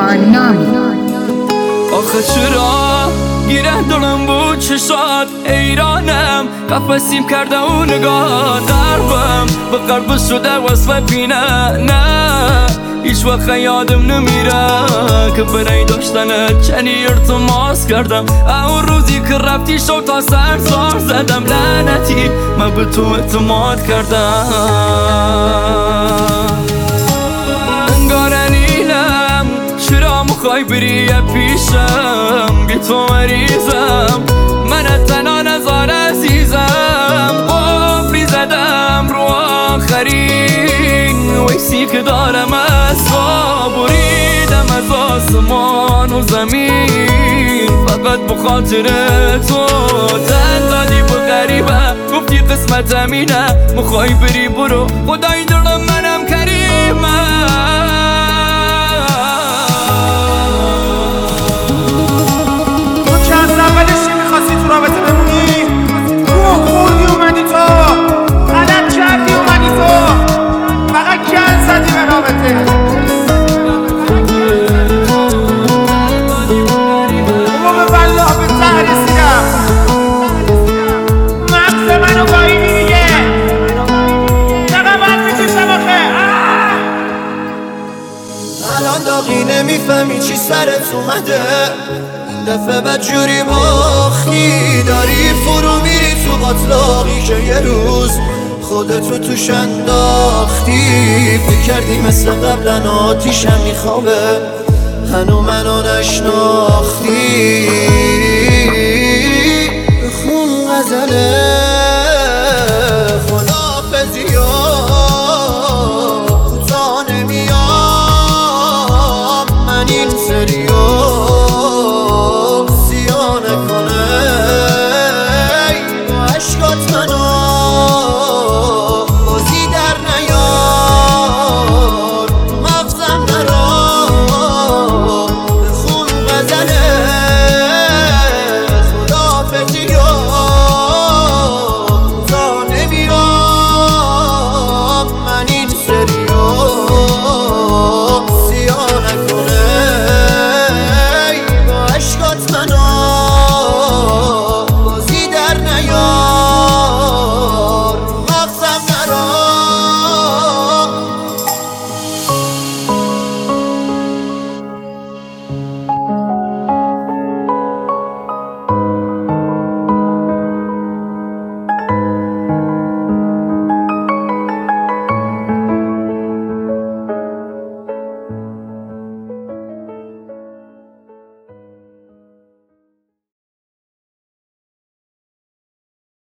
کیوان نامی. آخه چرا گیره دارم بود چشات ایرانم، قفصیم کرده و نگاه دربم به قلب شده وصف بینه. نه هیچ وقت یادم نمیره که برای داشتنت چنی ارتماس کردم. اون روزی که رفتی شو تا سر زار زدم، لعنتی من به تو اعتماد کردم. انگار نیلم چرا مخوای بری پیشم، بی تو مریضم من تنها نزار عزیزم. قفلی زدم رو آخرین ویسی که دارم از خواب، بریدم از آسمان و زمین فقط بخاطر تو. تن دادی به غریبه گفتی قسمت امینه، مخوای بری برو خدای دارم منم کریمه. رابطه بمونی گوه خوردی اومدی تو، غلط کردی اومدی تو، فقط گل زدی به رابطه. بابا به والله به ته رسیدم، مغز منو گاهیدی دیگه، چقدر باید میکشم آخه. الان داغی نمیفهمی چی سرت اومده، دفعه بدجوری باختی، داری فرو میری تو قطلاقی که یه روز خودتو توش انداختی. فکر کردی مثل قبلا آتیشم میخوابه، هنو منو نشناختی.